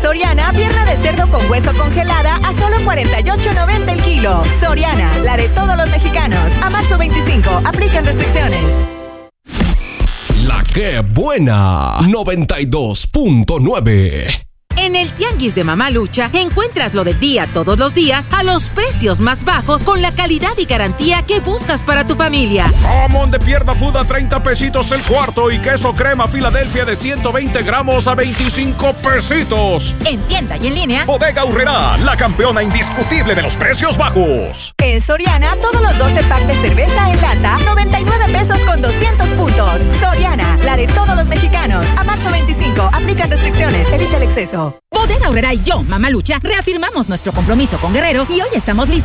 Soriana, pierna de cerdo con hueso congelada a solo $48.90 el kilo. Soriana, la de todos los mexicanos. A marzo 25, aplican restricciones. La que buena, 92.9. En el Tianguis de Mamalucha encuentras lo del día todos los días a los precios más bajos con la calidad y garantía que buscas para tu familia. Jamón de pierna fuda 30 pesitos el cuarto y queso crema Filadelfia de 120 gramos a 25 pesitos. En tienda y en línea. Bodega Aurrerá, la campeona indiscutible de los precios bajos. En Soriana, todos los 12 packs de cerveza en lata, 99 pesos con 200 puntos. Soriana, la de todos los mexicanos. A marzo 25, aplican restricciones, evita el exceso. Bodega Aurrerá y yo, Mamalucha, reafirmamos nuestro compromiso con Guerrero y hoy estamos listos